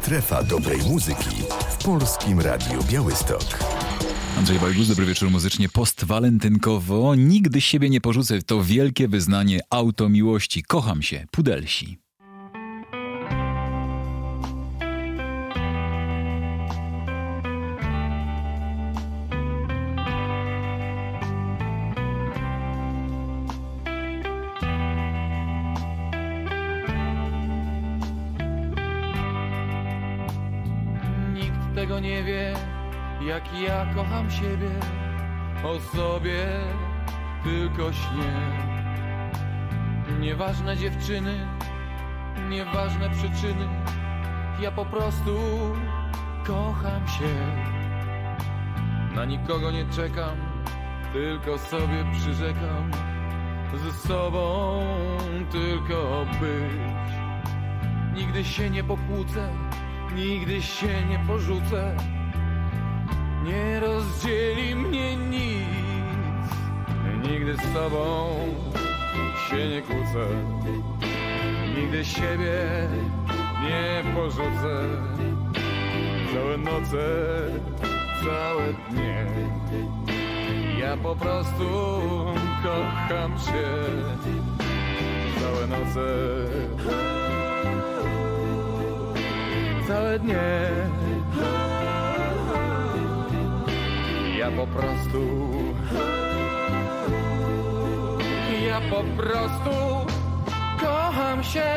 Strefa dobrej muzyki w Polskim Radiu Białystok. Andrzej Bajgus, dobry wieczór muzycznie postwalentynkowo. Nigdy siebie nie porzucę, to wielkie wyznanie automiłości. Kocham się, Pudelsi. Nikt tego nie wie, jak ja kocham siebie, o sobie tylko śnię. Nieważne dziewczyny, nieważne przyczyny, ja po prostu kocham się. Na nikogo nie czekam, tylko sobie przyrzekam, ze sobą tylko być. Nigdy się nie pokłócę, nigdy się nie porzucę, nie rozdzieli mnie nic. Nigdy z tobą się nie kłócę, nigdy siebie nie porzucę. Całe noce, całe dnie, ja po prostu kocham się. Całe noce, całe dnie, ja po prostu kocham się.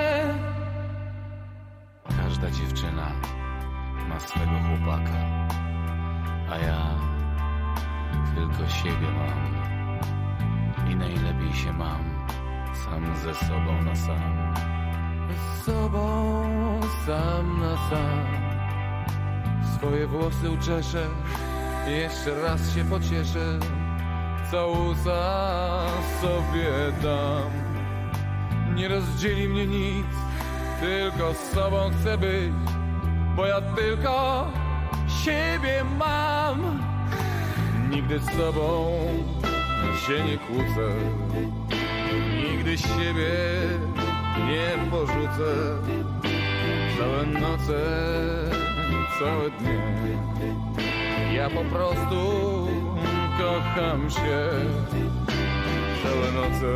Każda dziewczyna ma swego chłopaka, a ja tylko siebie mam i najlepiej się mam sam ze sobą na sam. Z sobą sam na sam. Swoje włosy uczeszę, jeszcze raz się pocieszę, całusa sobie dam. Nie rozdzieli mnie nic, tylko z sobą chcę być, bo ja tylko siebie mam. Nigdy z sobą się nie kłócę, nigdy siebie nie porzucę. Całe noce, całe dnie, ja po prostu kocham się. Całe noce,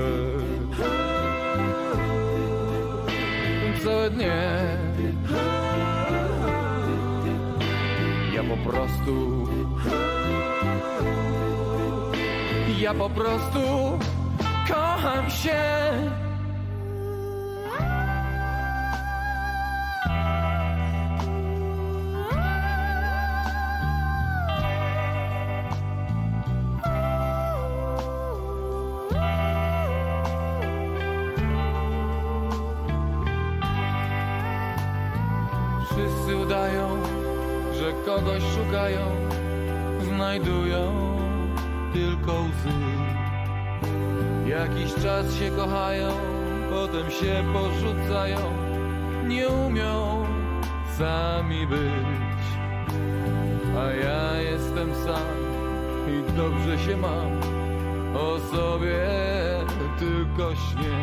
całe dnie, ja po prostu kocham się. Wszyscy udają, że kogoś szukają, znajdują tylko łzy. Jakiś czas się kochają, potem się porzucają, nie umią sami być. A ja jestem sam i dobrze się mam, o sobie tylko śnię.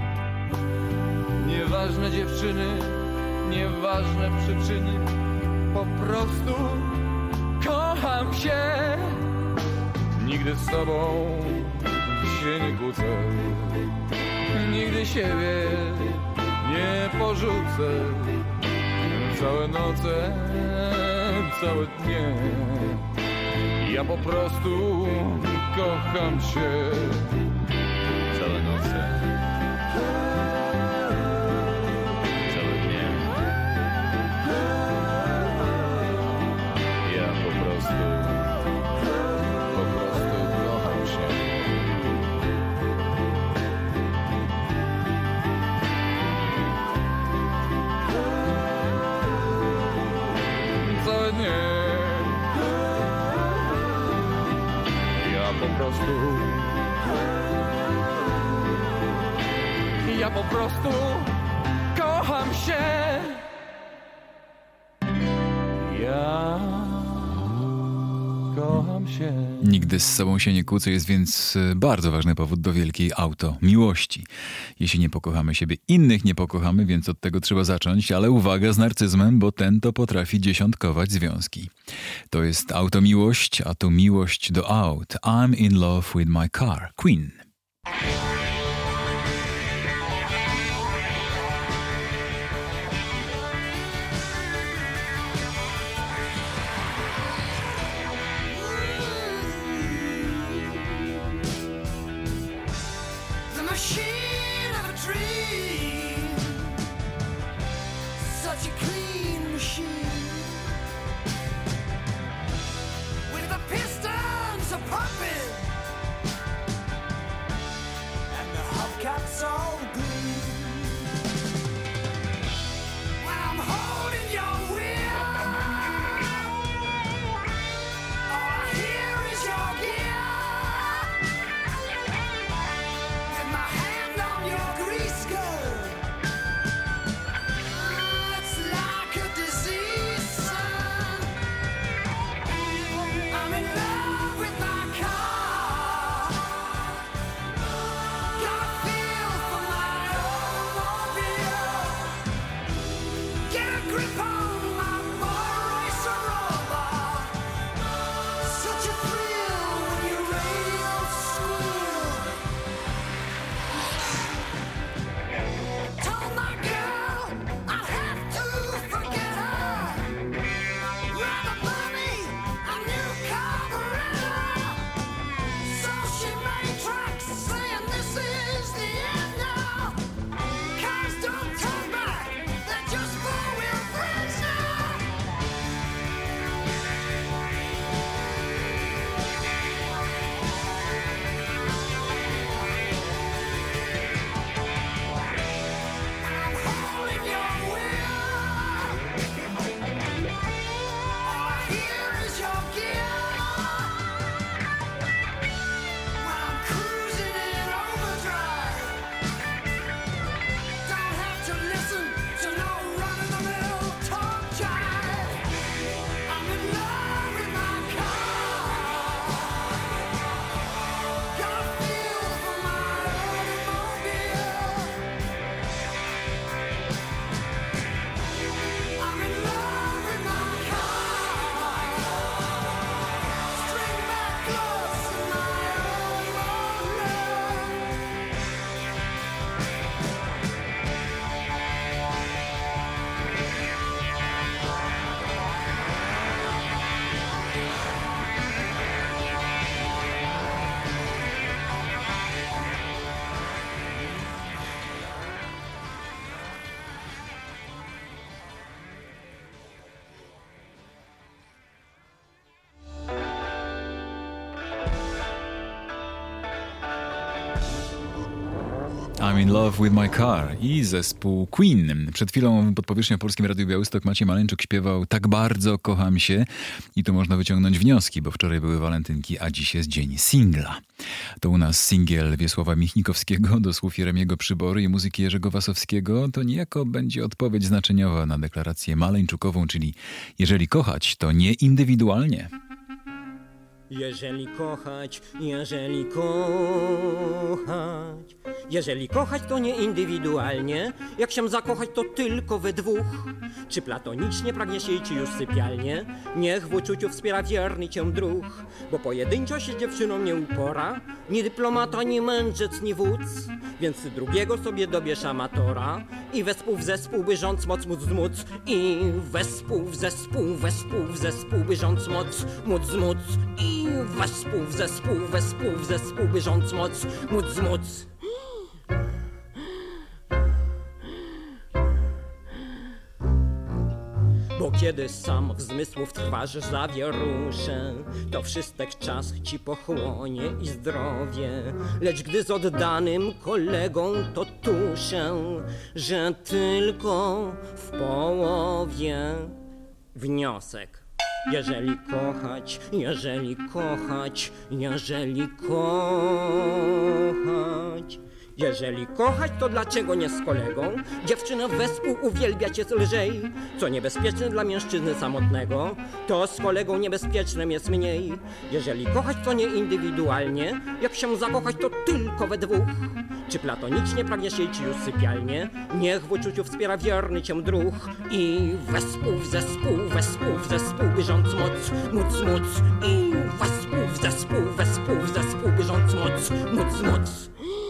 Nieważne dziewczyny, nieważne przyczyny, po prostu kocham się. Nigdy z tobą się nie kłócę, nigdy siebie nie porzucę. Całe noce, całe dnie, ja po prostu kocham się. Całe noce, ja po prostu kocham się. Ja kocham się. Nigdy z sobą się nie kłócę jest więc bardzo ważny powód do wielkiej automiłości. Jeśli nie pokochamy siebie, innych nie pokochamy, więc od tego trzeba zacząć, ale uwaga z narcyzmem, bo ten to potrafi dziesiątkować związki. To jest automiłość, a to miłość do aut. I'm in love with my car. Queen. I'm in love with my car i zespół Queen. Przed chwilą pod powierzchnią Polskim Radiu Białystok Maciej Maleńczuk śpiewał Tak bardzo kocham się i tu można wyciągnąć wnioski, bo wczoraj były walentynki, a dziś jest dzień singla. To u nas singiel Wiesława Michnikowskiego do słów Jeremiego Przybory i muzyki Jerzego Wasowskiego to niejako będzie odpowiedź znaczeniowa na deklarację maleńczukową, czyli jeżeli kochać, to nie indywidualnie. Jeżeli kochać, jeżeli kochać to nie indywidualnie, jak się zakochać to tylko we dwóch. Czy platonicznie pragnie się, czy już sypialnie, niech w uczuciu wspiera wierny cię druh. Bo pojedynczo się dziewczyną nie upora, ni dyplomata, ni mędrzec, ni wódz. Więc drugiego sobie dobierz amatora i wespół w zespół, by rządz moc móc zmóc. I wespół w zespół, by rządz moc móc zmóc. I wespół w zespół, by rządz moc móc zmóc. Bo kiedy sam w zmysłów twarz zawieruszę, to wszystek czas ci pochłonie i zdrowie. Lecz gdy z oddanym kolegą to tuszę, że tylko w połowie. Wniosek. Jeżeli kochać, Jeżeli kochać, to dlaczego nie z kolegą? Dziewczynę wespół uwielbiać jest lżej. Co niebezpieczne dla mężczyzny samotnego, to z kolegą niebezpiecznym jest mniej. Jeżeli kochać, to nie indywidualnie. Jak się zakochać, to tylko we dwóch. Czy platonicznie pragniesz jej, czy już sypialnie? Niech w uczuciu wspiera wierny cię druh. I wespół w zespół, wespół w zespół, bieżąc moc, móc. I wespół w zespół, wespół w zespół, bieżąc moc.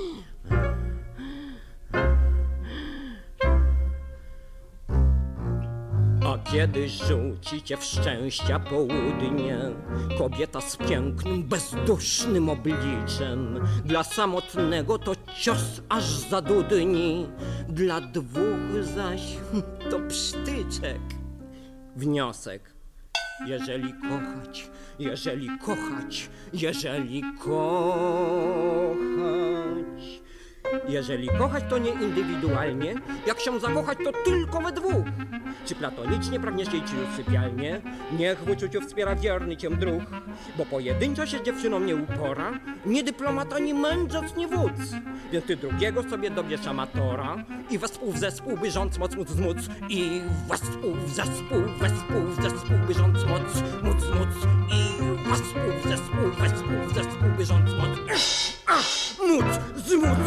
A kiedy rzuci cię w szczęścia południe, kobieta z pięknym, bezdusznym obliczem, dla samotnego to cios aż zadudni, dla dwóch zaś to psztyczek. Wniosek: jeżeli kochać, jeżeli kochać, to nie indywidualnie. Jak się zakochać, to tylko we dwóch. Czy platonicznie pragniesz jej, czy już sypialnie? Niech w uczuciu wspiera wierny cię druh. Bo pojedynczo się z dziewczyną nie upora, nie dyplomat, ani mędrzec, nie wódz. Więc ty drugiego sobie dobierz amatora. I wespół w zespół, bieżąc moc. I wespół w zespół, bieżąc moc. I wespół w zespół, bieżąc moc.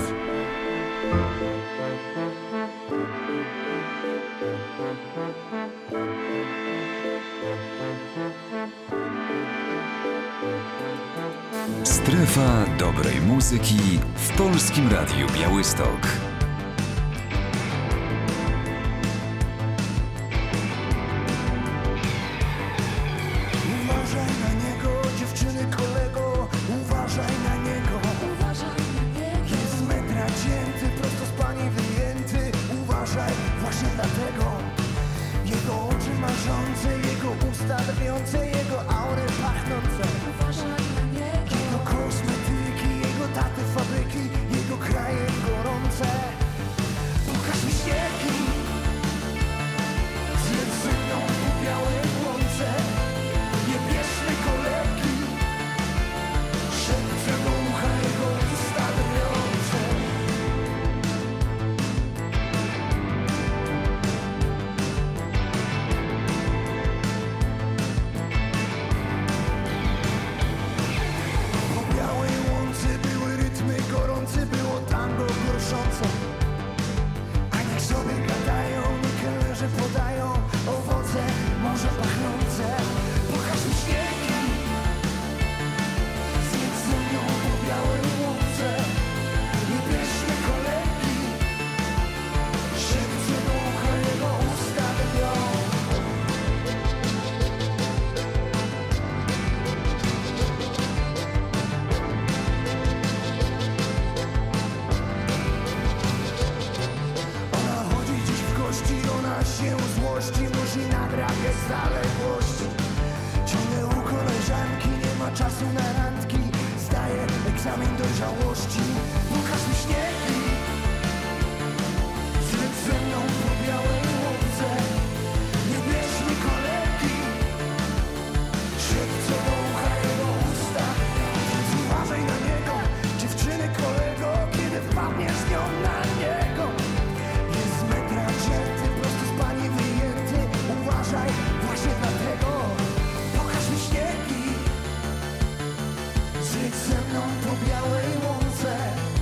Strefa dobrej muzyki w Polskim Radiu Białystok. Uważaj na niego, dziewczyny kolego, uważaj na niego. Jest metra cięty, prosto z pani wyjęty. Uważaj właśnie dlatego. Jego oczy marzące, jego usta drwiące, jego aury pachnące. Jego kosmetyki, jego taty fabryki, jego kraje gorące. Pokaż mi śniegi, zjedz ze mną po białej łące. Nie bierzmy kolegi, szepce do ucha jego usta drwiące. Po białej łące były rytmy gorące, było tango gorszące. A niech sobie gadają, kelnerzy podają owoce, może pachnące. Pokaż mi śniegi, zjedz ze mną po białej łące. Nie bierzmy kolegi, szepce do ucha jego usta drwią. Ona chodzi dziś w kości, ona się złości, musi nadrabiać zaległości. Ciągle u koleżanki, nie ma czasu na randki, zdaje egzamin dojrzałości. Pokaż mi śniegi, zjedz ze mną po białej łące. Nie bierzmy kolegi, szepce do ucha jego usta. Więc uważaj na niego, dziewczyny kolego, kiedy wpadniesz z nią na niego. Jest metra cięty, prosto z pani wyjęty. Uważaj właśnie dlatego. Pokaż mi śniegi, zjedz ze mną po białej łące.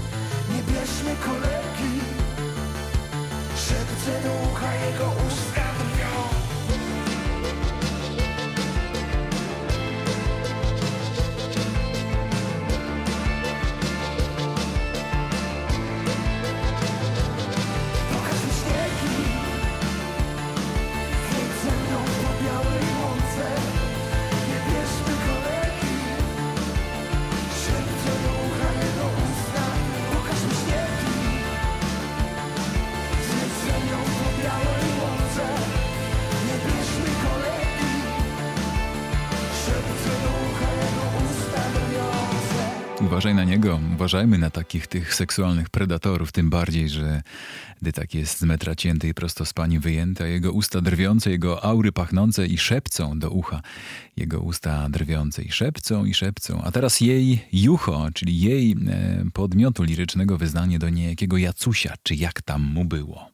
Uważaj na niego, uważajmy na takich tych seksualnych predatorów, tym bardziej, że gdy tak jest z metra cięty i prosto z pani wyjęty, a jego usta drwiące, jego aury pachnące i szepcą do ucha. Jego usta drwiące i szepcą. A teraz jej jucho, czyli jej podmiotu lirycznego wyznanie do niejakiego Jacusia, czy jak tam mu było.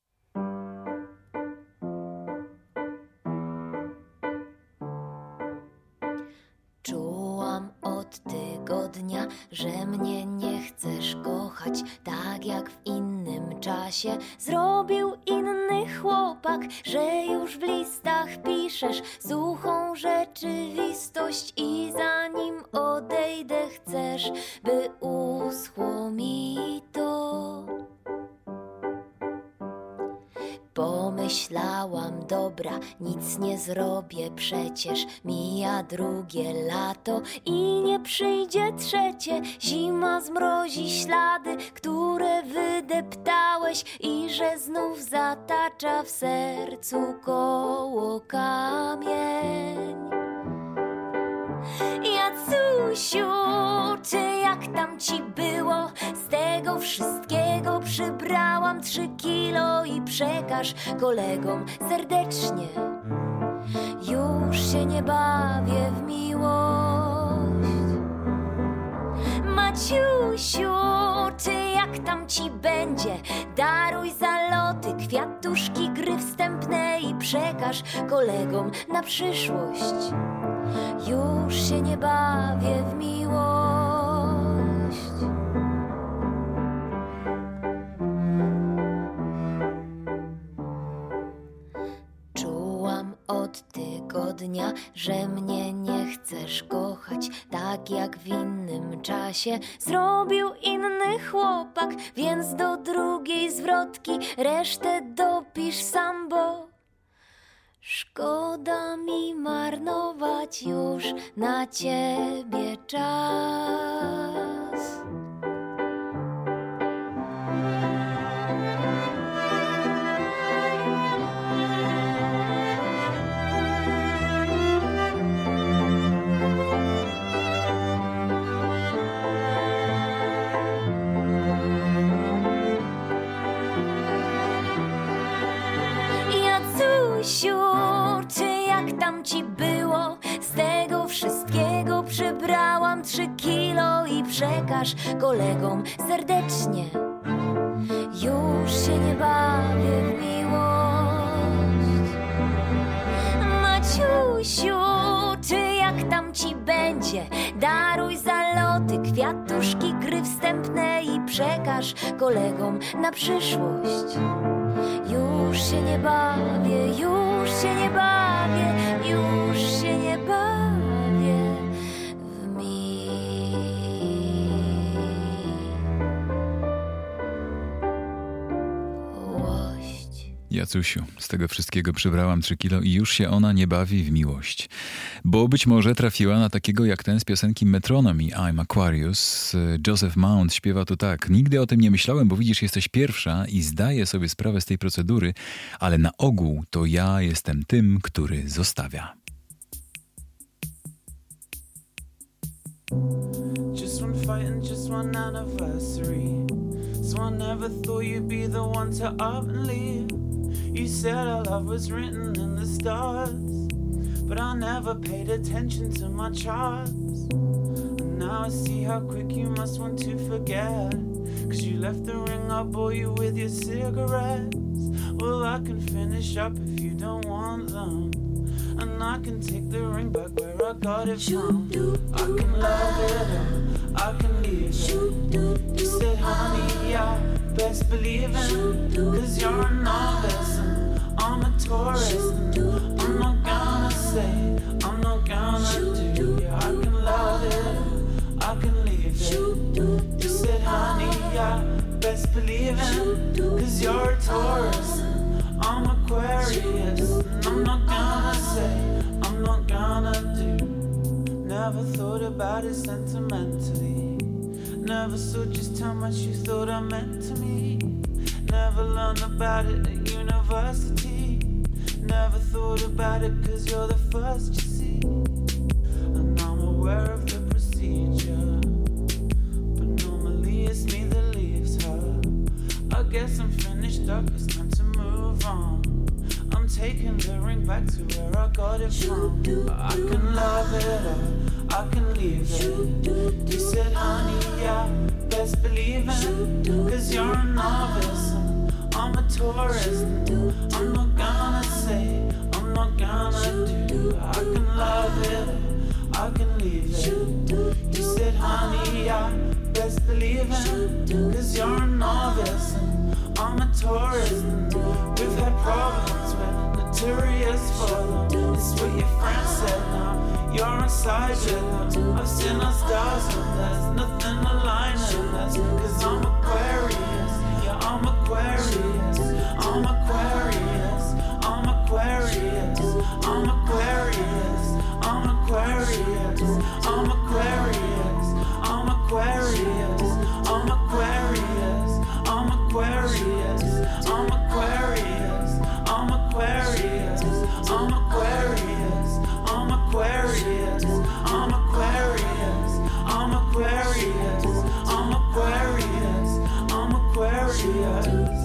Czułam od tygodnia, że mnie nie chcesz kochać, tak jak w innym czasie zrobił inny chłopak, że już w listach piszesz suchą rzeczywistość i zanim odejdę chcesz, by uschło mi to. Pomyślałam, dobra, nic nie zrobię, przecież mija drugie lato i nie przyjdzie trzecie. Zima zmrozi ślady, które wydeptałeś i że znów zatacza w sercu koło kamień. Jacusiu, czy jak tam ci było? Z tego wszystkiego przybrałam 3 kilo i przekaż kolegom serdecznie. Już się nie bawię w miłość. Maciusiu, czy jak tam ci będzie? Daruj zaloty, kwiatuszki, gry wstępne i przekaż kolegom na przyszłość. Już się nie bawię w miłość. Czułam od tygodnia, że mnie nie chcesz kochać, tak jak w innym czasie zrobił inny chłopak, więc do drugiej zwrotki resztę dopisz sam, bo szkoda mi marnować już na ciebie czas. Jacusiu, czy jak tam ci było? Z tego wszystkiego przybrałam 3 kilo i przekaż kolegom serdecznie. Już się nie bawię w miłość. Maciusiu, czy jak tam ci będzie? Daruj zaloty, kwiatuszki, gry wstępne i przekaż kolegom na przyszłość. Już się nie bawię, już się nie bawię, już się nie bawię w miłość. Jacusiu, z tego wszystkiego przybrałam 3 kilo i już się ona nie bawi w miłość. Bo być może trafiła na takiego jak ten z piosenki Metronomy, I'm Aquarius. Joseph Mount śpiewa tu tak: nigdy o tym nie myślałem, bo widzisz, jesteś pierwsza i zdaję sobie sprawę z tej procedury, ale na ogół to ja jestem tym, który zostawia. Just one fight and just one anniversary. So I never thought you'd be the one to up and leave. You said our love was written in the stars, but I never paid attention to my charts. And now I see how quick you must want to forget, 'cause you left the ring, I bought you with your cigarettes. Well, I can finish up if you don't want them, and I can take the ring back where I got it from. I can love it or I can leave it. You said, honey, yeah, best believe it, 'cause you're a novice and I'm a tourist. I'm not gonna say, I'm not gonna do. Yeah, I can love it or I can leave it. You said, honey, yeah, best believe it, 'cause you're a tourist. I'm Aquarius, and I'm not gonna say, I'm not gonna do. Never thought about it sentimentally. Never saw just how much you thought I meant to me. Never learned about it at university. Never thought about it 'cause you're the first you see. And I'm aware of the procedure. guess I'm finished up, it's time to move on. I'm taking the ring back to where I got it from. I can love it or I can leave it. You said, honey, yeah, best believe it. Cause you're a novice and I'm a tourist. I'm not gonna say, I'm not gonna do. I can love it or I can leave it. You said, honey, yeah, best believe it. Cause you're a novice and I'm a tourist. We've had problems with notorious for them. It's what your friends said now. You're inside with them. I've seen our stars and there's nothing aligning us. Cause I'm Aquarius, yeah, I'm Aquarius. I'm Aquarius, I'm Aquarius. I'm Aquarius, I'm Aquarius. I'm Aquarius, I'm Aquarius. I'm Aquarius, I'm Aquarius. I'm Aquarius, I'm Aquarius. I'm Aquarius, I'm Aquarius. I'm Aquarius, I'm Aquarius. I'm Aquarius, I'm Aquarius.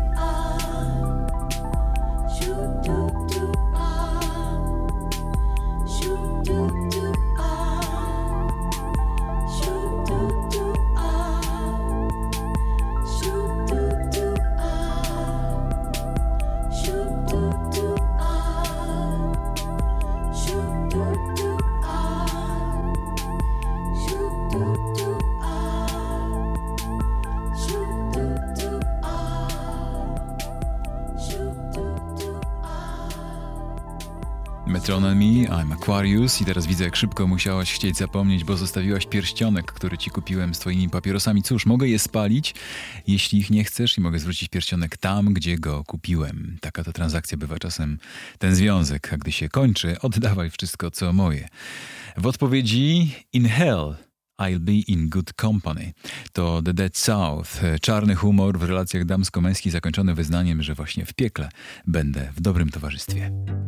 Metronomy, I'm Aquarius i teraz widzę, jak szybko musiałaś chcieć zapomnieć, bo zostawiłaś pierścionek, który ci kupiłem z twoimi papierosami. Cóż, mogę je spalić, jeśli ich nie chcesz i mogę zwrócić pierścionek tam, gdzie go kupiłem. Taka to transakcja bywa czasem, ten związek, a gdy się kończy, oddawaj wszystko, co moje. W odpowiedzi In Hell I'll be in good company. To The Dead South. Czarny humor w relacjach damsko-męskich zakończony wyznaniem, że właśnie w piekle będę w dobrym towarzystwie.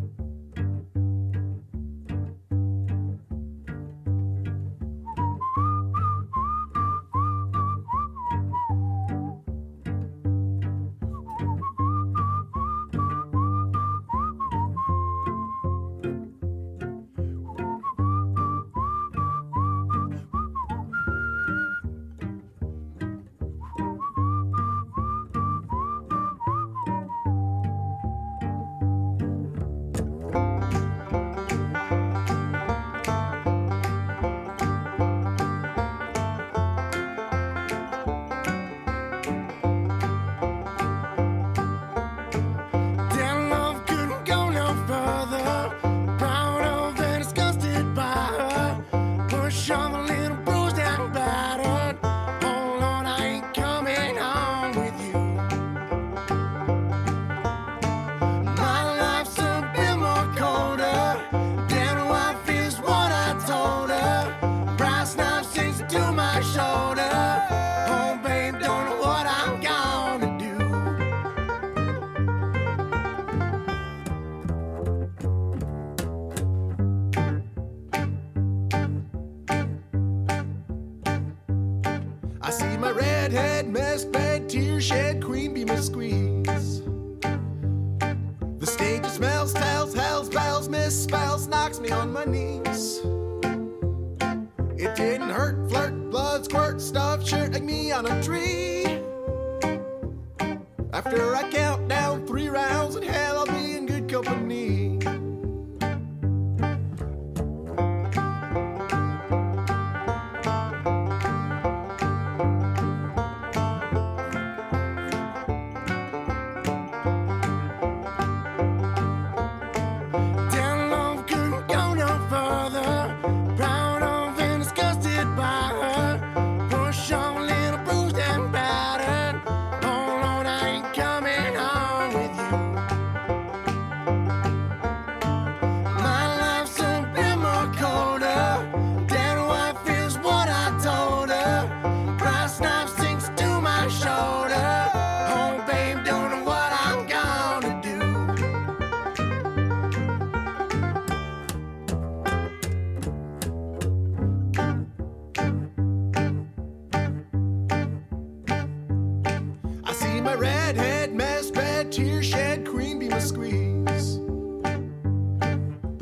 I see my redhead, mess bed, tear shed, queen bee must squeeze. The stage smells, tells, hells, bells, misspells, knocks me on my knees. It didn't hurt, flirt, blood, squirt, stuff, shirt like me on a tree. After I count down 3 rounds in hell, I'll be in good company.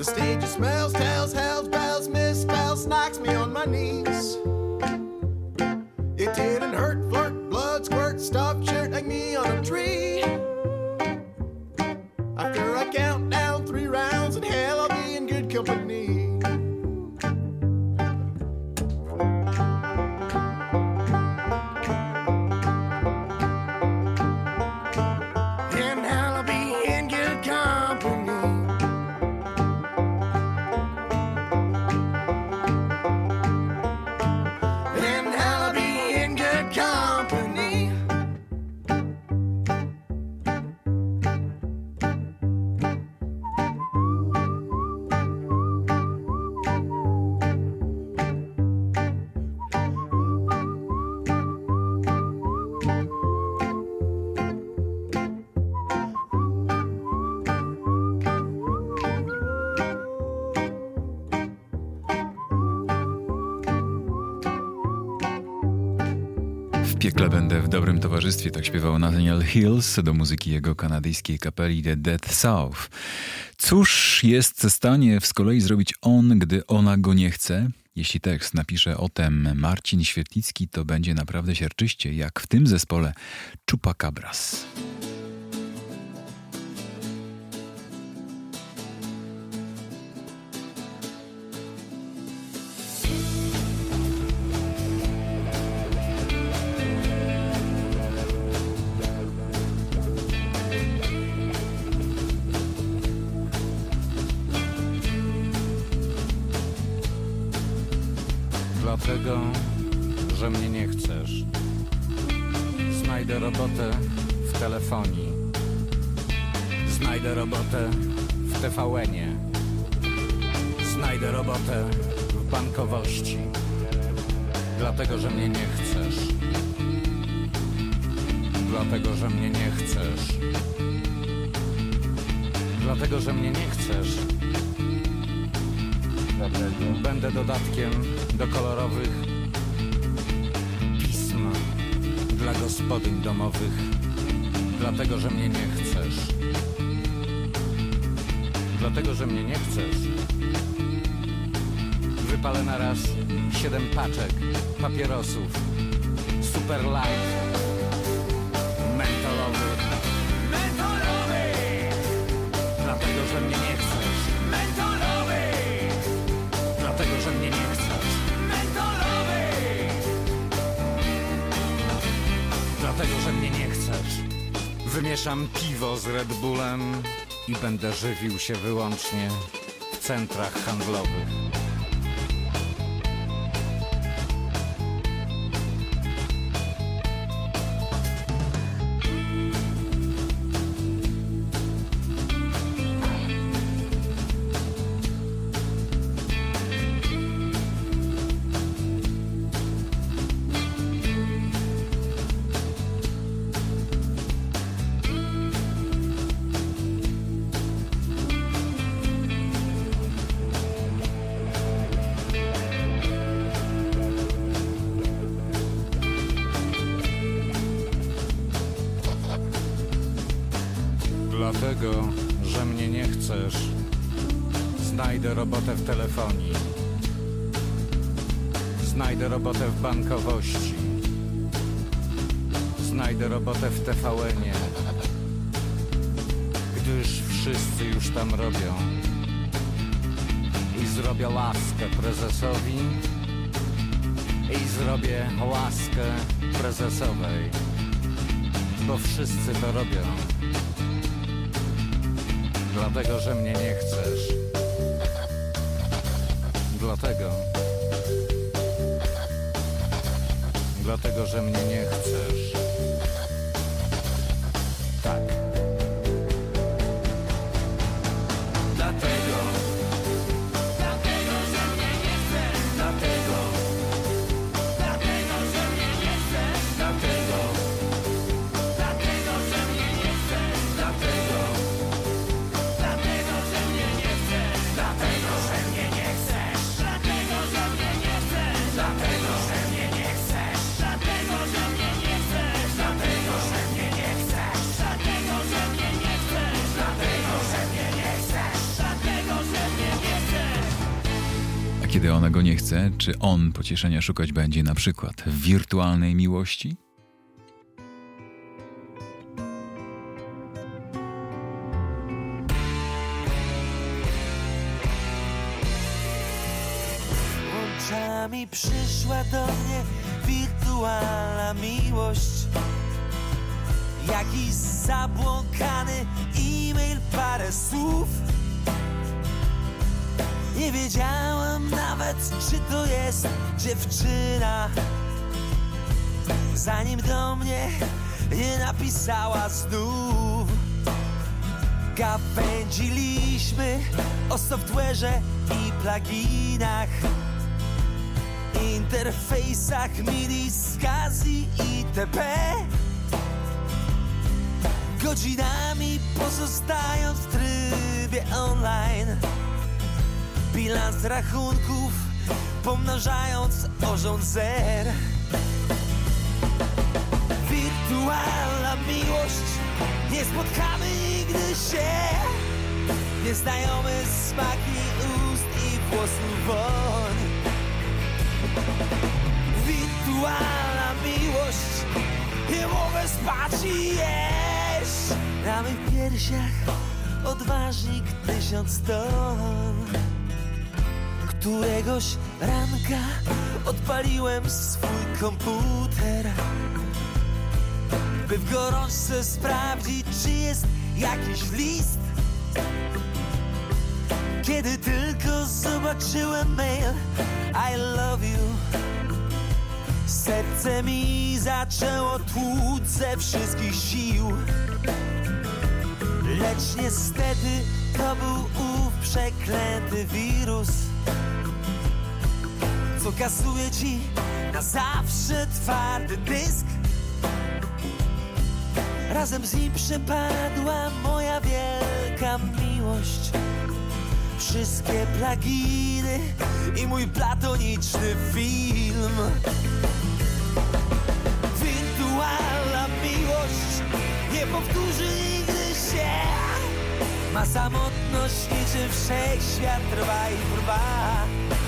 The stage smells, tells, hells, bells, misspells, knocks me on my knees. It didn't hurt, flirt, blood, squirt, stuffed shirt, like me on a tree. After I count down 3 rounds, in hell I'll be in good company. W piekle będę w dobrym towarzystwie, tak śpiewał Nathaniel Hills do muzyki jego kanadyjskiej kapeli The Dead South. Cóż jest w stanie z kolei zrobić on, gdy ona go nie chce? Jeśli tekst napisze o tem Marcin Świetlicki, to będzie naprawdę siarczyście, jak w tym zespole Chupacabras. Dlatego, że mnie nie chcesz. Znajdę robotę w telefonii. Znajdę robotę w TVN-ie. Znajdę robotę w bankowości. Dlatego, że mnie nie chcesz. Dlatego, że mnie nie chcesz. Dlatego, że mnie nie chcesz. Będę dodatkiem do kolorowych pism dla gospodyń domowych. Dlatego, że mnie nie chcesz. Dlatego, że mnie nie chcesz. Wypalę na raz 7 paczek papierosów Super Light mentolowy. Dlatego, że mnie nie chcesz. Dlatego, że mnie nie chcesz. Dlatego, że mnie nie chcesz. Wymieszam piwo z Red Bullem i będę żywił się wyłącznie w centrach handlowych. Dlatego, że mnie nie chcesz, znajdę robotę w telefonii. Znajdę robotę w bankowości. Znajdę robotę w TVN-ie. Gdyż wszyscy już tam robią. I zrobię laskę prezesowi. I zrobię łaskę prezesowej. Bo wszyscy to robią. Dlatego, że mnie nie chcesz. Dlatego, że mnie nie chcesz. Tak. Dlatego, że mnie nie chcesz. Dlatego, że mnie nie chcesz. Dlatego, że mnie nie chcesz. Dlatego, że mnie nie chcesz. Dlatego, że mnie nie chcesz. Dlatego, że mnie nie chcesz. Dlatego, że mnie nie chcesz. Dlatego, że mnie nie chcesz. Dlatego, że mnie nie chcesz. Dlatego, Kiedy ona go nie chce, czy on pocieszenia szukać będzie na przykład w wirtualnej miłości? Łączami przyszła do mnie wirtualna miłość. Jakiś zabłąkany e-mail, parę słów. Nie wiedziałam nawet, czy to jest dziewczyna, zanim do mnie nie napisała znów. Gawędziliśmy o software'ze i pluginach, interfejsach MIDI, SCSI itp. Godzinami pozostając w trybie online, bilans rachunków pomnażając o rząd zer. Wirtualna miłość, nie spotkamy nigdy się. Nieznajomy smak i ust i włosów woń. Wirtualna miłość, nie mogę spać i jeść. Na mych piersiach odważnik 1000 ton. Któregoś ranka odpaliłem swój komputer, by w gorączce sprawdzić, czy jest jakiś list. Kiedy tylko zobaczyłem mail I love you, serce mi zaczęło tłuc ze wszystkich sił. Lecz niestety to był ów przeklęty wirus, co kasuje ci na zawsze twardy dysk. Razem z nim przepadła moja wielka miłość, wszystkie pluginy i mój platoniczny film. Wirtualna miłość nie powtórzy nigdy się. Ma samotność niczym wszechświat trwa i trwa.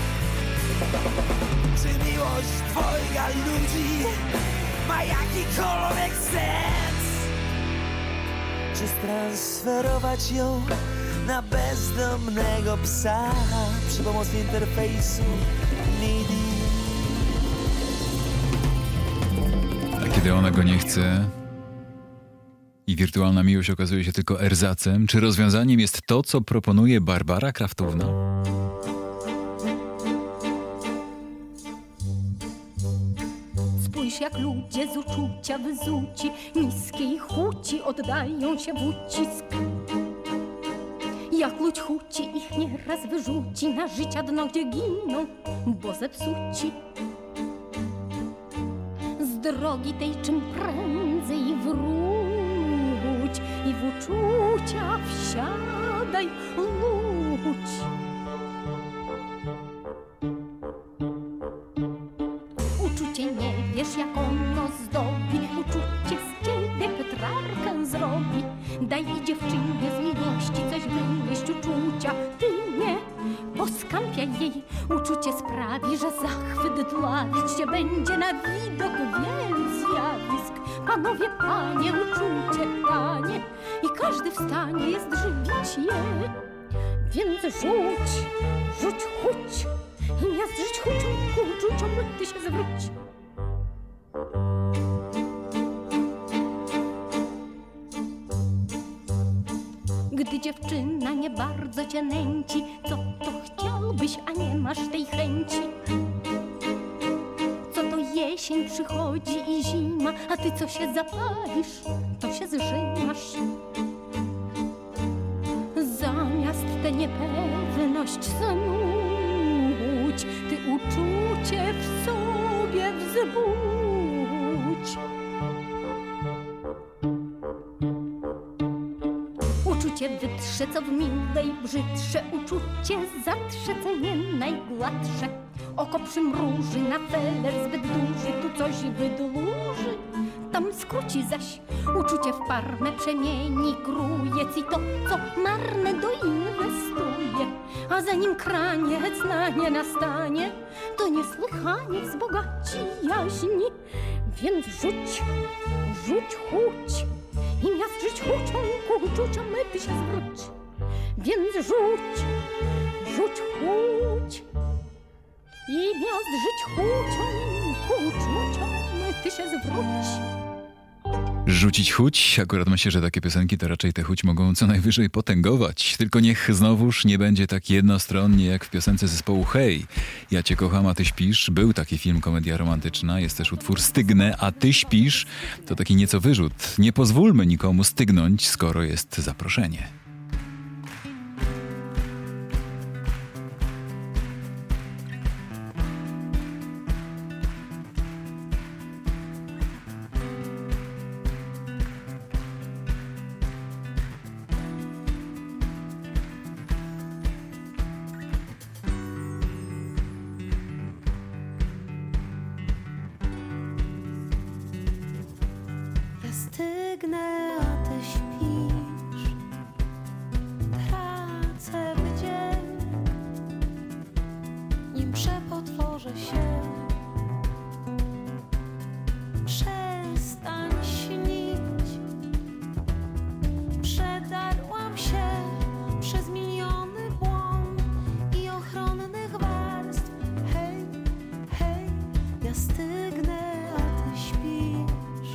Czy miłość dwojga ludzi ma jakikolwiek sens? Czy stransferować ją na bezdomnego psa przy pomocy interfejsu MIDI? A kiedy ona go nie chce i wirtualna miłość okazuje się tylko erzacem, czy rozwiązaniem jest to, co proponuje Barbara Kraftówna? Spójrz, jak ludzie z uczucia wyzuci, niskiej chuci oddają się w ucisk. Jak ludź chuci ich nieraz wyrzuci na życia dno, gdzie giną, bo zepsuci. Z drogi tej czym prędzej wróć i w uczucia wsiadaj, ludź. Uczucie nie wiesz, jak ono zdobi, uczucie z ciebie petrarkę zrobi. Daj dziewczynie z miłości coś wymyśl, uczucia ty nie poskampiaj jej. Uczucie sprawi, że zachwyt dławić się będzie na widok wielu zjawisk. Panowie, panie, uczucie tanie i każdy w stanie jest żywić je. Więc rzuć, rzuć, chuć i miast żyć chucią, ku uczuciom ty się zwróć. Gdy dziewczyna nie bardzo cię nęci, co to chciałbyś, a nie masz tej chęci? Co to jesień przychodzi i zima, a ty co się zapalisz, to się zżymasz. Zamiast tę niepewność snuć, ty uczucie w sobie wzbudź. Uczucie wytrze, co w milej brzydsze, uczucie zatrze, co nie najgładsze. Oko przymruży, na feler zbyt duży, tu coś wydłuży, tam skróci zaś. Uczucie w parmę przemieni grujec i to, co marne, doinwestuje. a zanim kraniec na nie nastanie, to niesłychanie wzbogaci jaźni. Więc rzuć chuć i miast żyć hucią, ku uczuciom ty się zwróć. Więc rzuć chuć i miast żyć hucią, ku uczuciom ty się zwróć. Rzucić chuć? Akurat myślę, że takie piosenki to raczej te chuć mogą co najwyżej potęgować. Tylko niech znowuż nie będzie tak jednostronnie jak w piosence zespołu Hej. Ja cię kocham, a ty śpisz. Był taki film, komedia romantyczna. Jest też utwór Stygnę, a ty śpisz. To taki nieco wyrzut. Nie pozwólmy nikomu stygnąć, skoro jest zaproszenie. Stygnę, a ty śpisz. Tracę dzień, nim przepotworzę się. Przestań śnić. Przedarłam się przez miliony błąd i ochronnych warstw. Hej, hej, ja stygnę, a ty śpisz.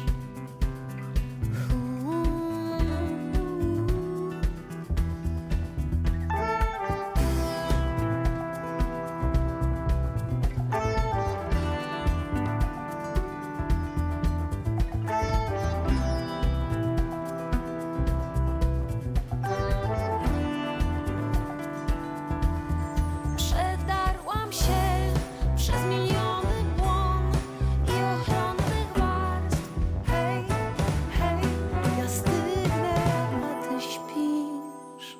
Przedarłam się przez miliony błąd i ochronnych warstw. Hej, hej, ja stygnę, a ty śpisz.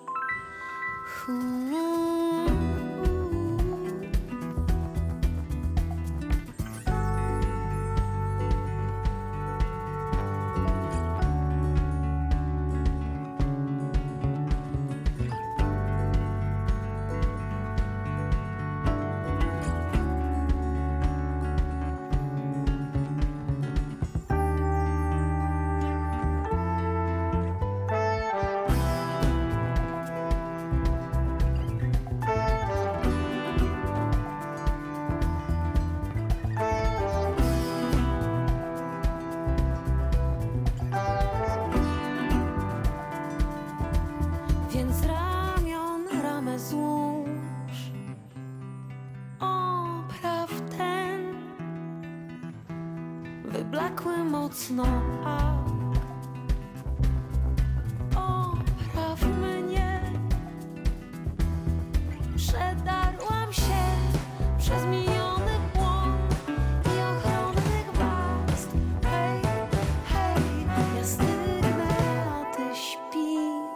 Więc ramion ramę złóż, opraw ten wyblakły mocno akt. Opraw mnie, przedarłam się przez miliony błąd i ochronnych warstw. Hej, hej, ja stygnę, a ty śpisz.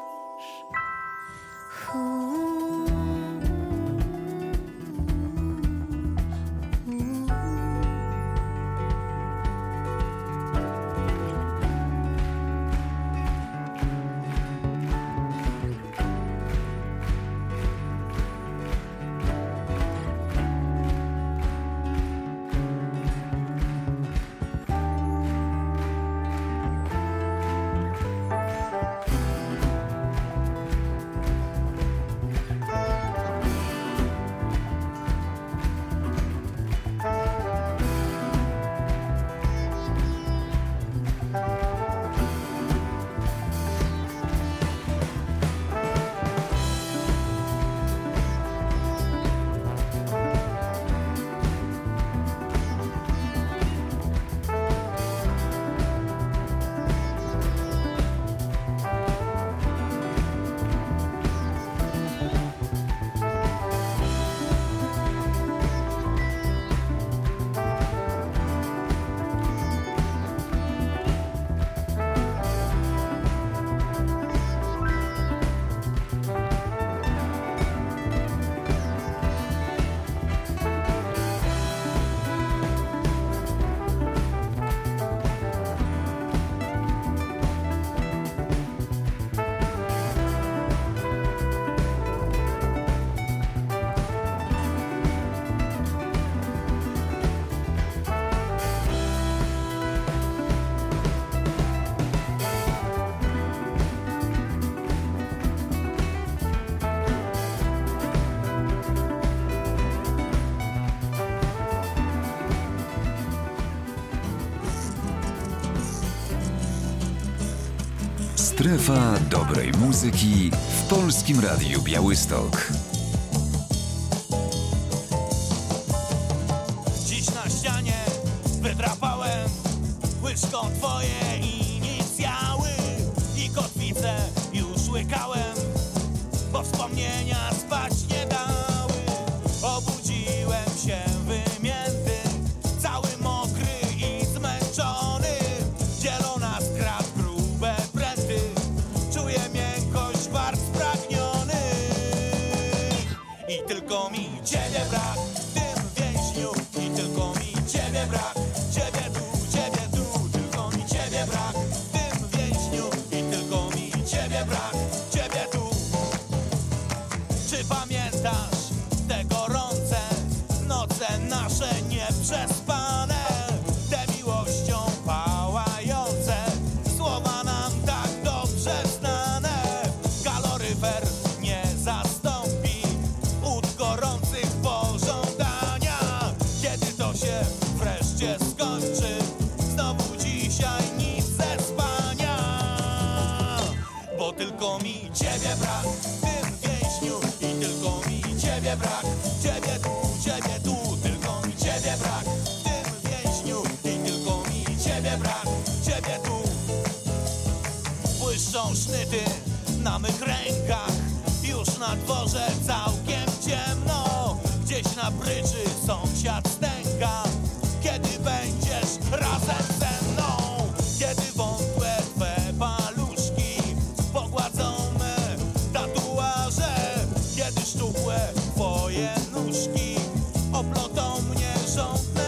Strefa dobrej muzyki w Polskim Radiu Białystok. Dziś na ścianie wydrapałem łyżką twoje inicjały i kotwicę już łykałem, bo wspomnienia spać nie dały. Obudziłem się wymięty, cały mokry i zmęczony. Dzielą nas krat grube pręty, czuję miękkość warg spragnionych. I tylko mi ciebie brak w tym więźniu, i tylko mi ciebie brak. Ciebie tu, tylko mi ciebie brak w tym więźniu, i tylko mi ciebie brak. Ciebie tu. Czy pamiętasz te gorące noce nasze nieprzespane, te miłością pałające słowa nam tak dobrze znane? Kaloryfer nie zastąpi ud gorących pożądania. Kiedy to się wreszcie skończy? Znowu dzisiaj nic ze spania, bo tylko mi ciebie brak w tym więźniu, i tylko mi ciebie brak. Ciebie tu, tylko mi ciebie brak w tym więźniu, i tylko mi ciebie brak. Ciebie tu. Błyszczą sznyty na mych rękach, już na dworze całkiem ciemno. Gdzieś na brydży sąsiad stęka. Kiedy będziesz razem ze mną? Kiedy wątłe twe paluszki pogładzą me tatuaże? Kiedy szczupłe twoje nóżki oplotą mnie żądne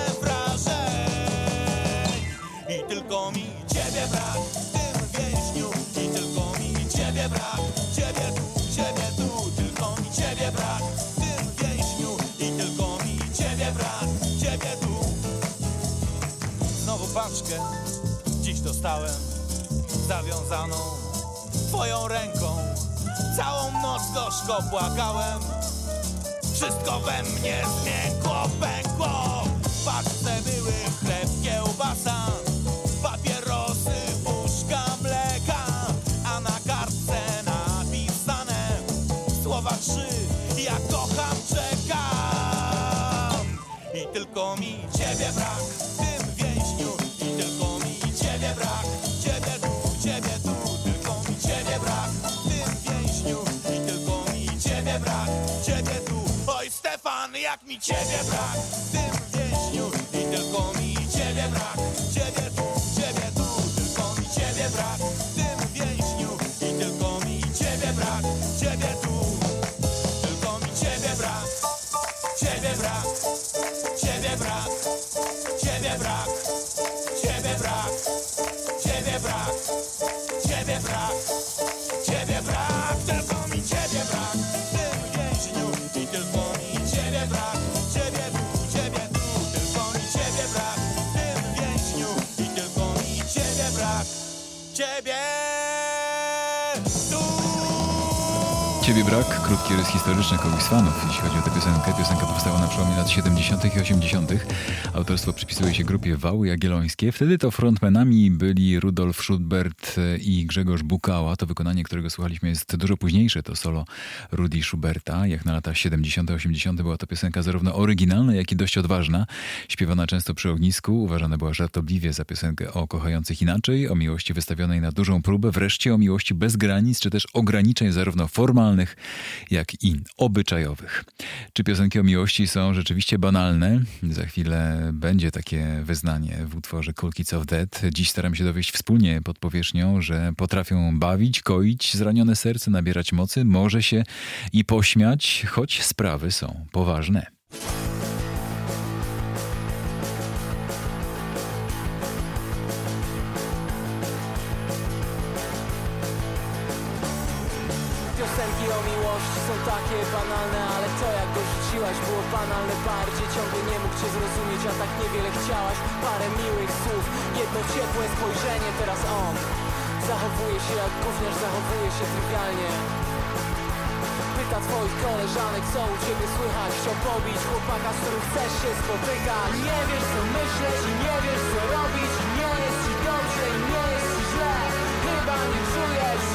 wrażeń? I tylko mi ciebie brak w tym więźniu, i tylko mi ciebie brak. Ciebie tu, tylko mi ciebie brak w tym więźniu, i tylko mi ciebie brak. Ciebie tu. Znowu paczkę dziś dostałem, zawiązaną twoją ręką. Całą noc gorzko płakałem, wszystko we mnie zmiękło, pękło. W paczce były chleb, kiełbasa, papierosy, puszka mleka, a na kartce napisane słowa 3: ja kocham, czekam. I tylko mi ciebie brak w tym więźniu, i tylko mi ciebie brak. Ciebie tu, tylko mi ciebie brak w tym więźniu, i tylko mi ciebie brak. Ciebie tu. Oj Stefan, jak mi ciebie brak w tym więźniu, i tylko mi ciebie brak. Ciebie tu, tylko mi ciebie brak w tym więźniu, i tylko mi ciebie brak. Ciebie tu, tylko mi ciebie brak. Ciebie brak, ciebie brak, ciebie brak, ciebie brak, ciebie brak, ciebie brak, ciebie brak. Tylko mi ciebie brak w tym więźniu, i tylko mi ciebie brak. Ciebie tu, tylko mi ciebie brak w tym więźniu, i tylko mi ciebie brak. Ciebie tu. Ciebie brak, krótki rys historyczny kogoś z fanów, jeśli chodzi o tę piosenkę. Piosenka powstała na przełomie lat 70. i 80. Autorstwo przypisuje się grupie Wały Jagiellońskie. Wtedy to frontmanami byli Rudolf Schubert i Grzegorz Bukała. To wykonanie, którego słuchaliśmy, jest dużo późniejsze. To solo Rudi Schuberta. Jak na lata 70. 80. była to piosenka zarówno oryginalna, jak i dość odważna. Śpiewana często przy ognisku. Uważana była żartobliwie za piosenkę o kochających inaczej, o miłości wystawionej na dużą próbę, wreszcie o miłości bez granic, czy też ograniczeń zarówno formalnych, jak i obyczajowych. Czy piosenki o miłości są rzeczywiście banalne? Za chwilę będzie takie wyznanie w utworze Cool Kids of Death. Dziś staram się dowieść wspólnie pod powierzchnią, że potrafią bawić, koić zranione serce, nabierać mocy, może się i pośmiać, choć sprawy są poważne. Piosenki o miłości są takie banalne, ale to jak go rzuciłaś było banalne bardziej. Ciągle nie mógł cię zrozumieć, a tak niewiele chciałaś. Parę miłych słów, jedno ciepłe spojrzenie. Teraz on zachowuje się jak gówniarz, zachowuje się trywialnie. Pyta twoich koleżanek, co u ciebie słychać. Chciał pobić chłopaka, z którym chcesz się spotykać. Nie wiesz co myśleć i nie wiesz co robić. Nie jest ci dobrze i nie jest ci źle. Chyba nie czujesz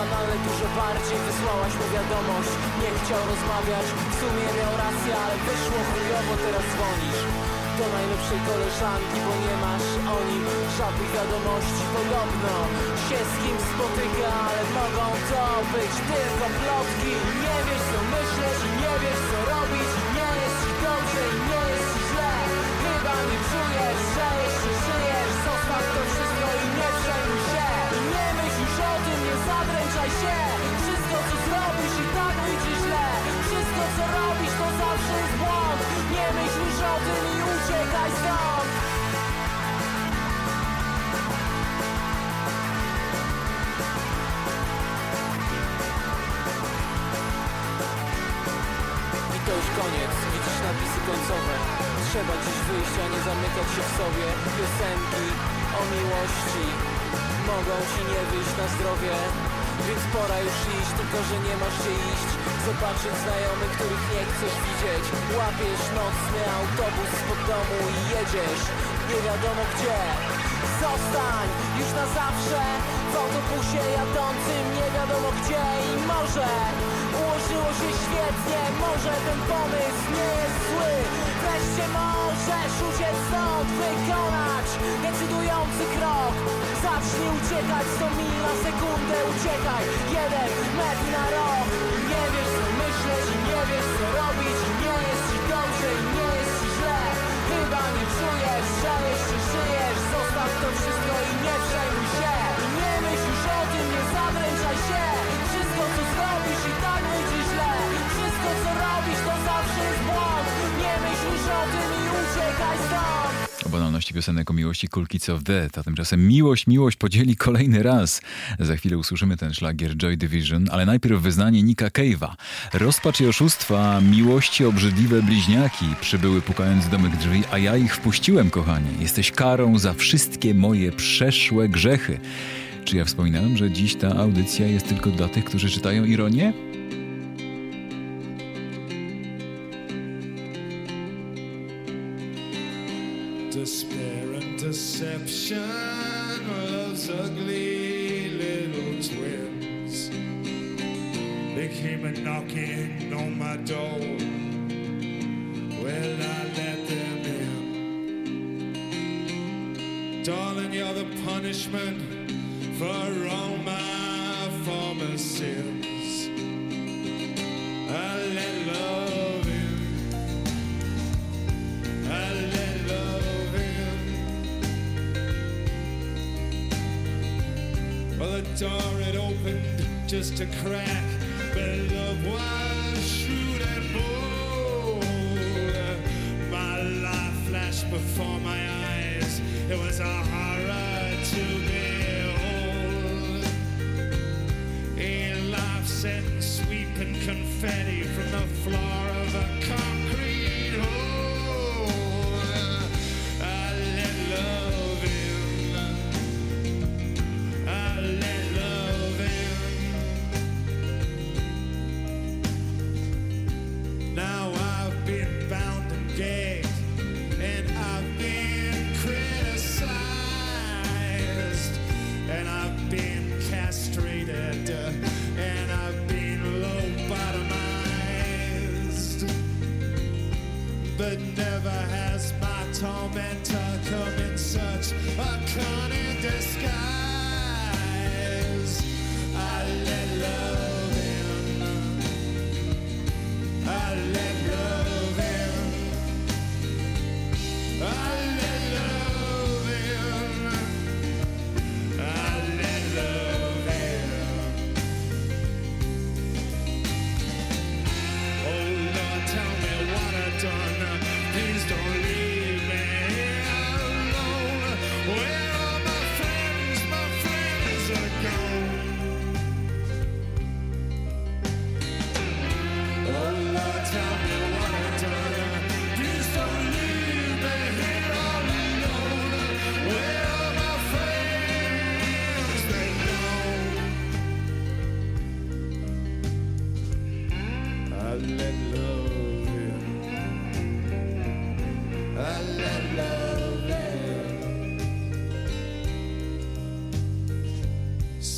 banalne dużo bardziej. Wysłałaś mu wiadomość, nie chciał rozmawiać. W sumie miał rację, ale wyszło chujowo, teraz dzwonisz do najlepszej koleżanki, bo nie masz o nim żadnych wiadomości. Podobno się z kim spotyka, ale mogą to być tylko plotki. Nie wiesz co myśleć i nie wiesz co robić. Nie jest ci dobrze i nie jest ci źle. Chyba nie czujesz, że jeszcze żyjesz. Zostaw to wszystko i nie przejmuj się. I nie myśl już o tym, nie zadręczaj się. Wszystko co zrobisz i tak wyjdzie źle. Wszystko co robisz to zawsze jest błąd. Nie myśl już o tym i uciekaj stąd. I to już koniec, widzisz napisy końcowe. Trzeba dziś wyjść, a nie zamykać się w sobie. Piosenki o miłości mogą ci nie wyjść na zdrowie. Więc pora już iść, tylko że nie masz gdzie iść. Zobaczyć znajomych, których nie chcesz widzieć. Łapiesz nocny autobus spod domu i jedziesz nie wiadomo gdzie. Zostań już na zawsze w autobusie jadącym nie wiadomo gdzie. I może ułożyło się świetnie, może ten pomysł nie jest zły. Wreszcie możesz uciec stąd, wykonać decydujący krok. Zacznij uciekać 100 mil na sekundę, uciekaj 1 metr na rok. Nie wiesz co myśleć i nie wiesz co robić. Nie jest ci dobrze i nie jest ci źle. Chyba nie czujesz, że jeszcze żyjesz. Zostaw to wszystko i nie przejmuj się. I nie myśl już o tym, nie zadręczaj się. Wszystko co zrobisz i tak wyjdzie źle. Wszystko co robisz to zawsze jest błąd. Nie myśl już o tym i uciekaj stąd. O banalności piosenek o miłości Cool Kids of Death, a tymczasem miłość podzieli kolejny raz. Za chwilę usłyszymy ten szlagier Joy Division, ale najpierw wyznanie Nicka Cave'a. Rozpacz i oszustwa, miłości obrzydliwe bliźniaki przybyły pukając do mych drzwi, a ja ich wpuściłem, kochanie. Jesteś karą za wszystkie moje przeszłe grzechy. Czy ja wspominałem, że dziś ta audycja jest tylko dla tych, którzy czytają ironię? Despair and deception, love's ugly little twins. They came a knocking on my door. Well, I let them in. Darling, you're the punishment for all my former sins. I let love in. I let love in. Well, the door had opened just a crack, but love was shrewd and bold. My life flashed before my eyes. It was a horror to behold. A life sentence sweeping confetti from the floor of a concrete hole. I let love in. I let love in. Now I've been bound and gagged, and I've been criticized, and I've been castrated, and I've been low-bottomized.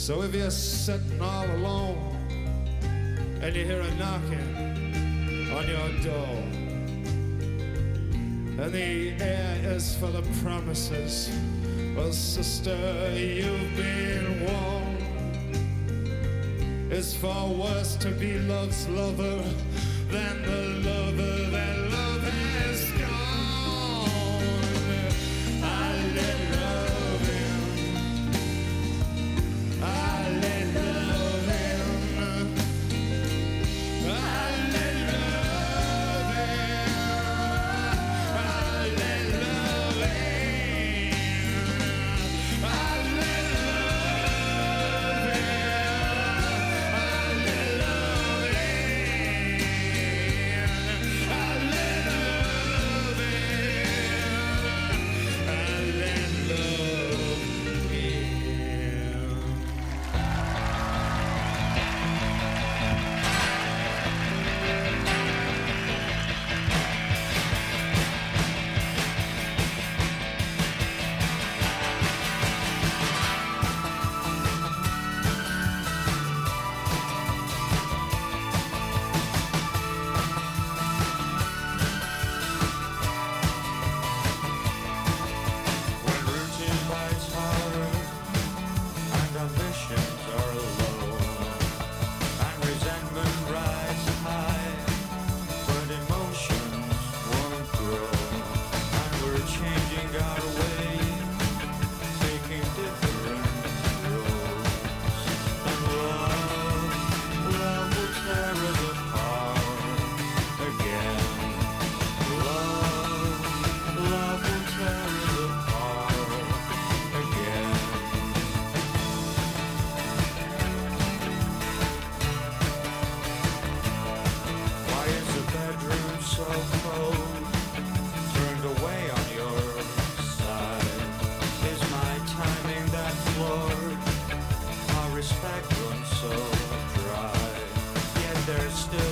So if you're sitting all alone and you hear a knocking on your door, and the air is full of promises, well, sister, you've been warned. It's far worse to be love's lover than the lover that love has gone. I let love in. I let love in. I let love in. I let love in. I let love in. I let love in. I let love in. I let love in. When routine bites harder and ambitions are low and resentment rises high, but emotions won't grow, and we're changing our ways, taking different roads, and love will tear us apart again. Love will tear us apart again. Why is the bedroom so cold? Turned away on your side. Is my timing that flawed? Our respect runs so dry. Yet there's still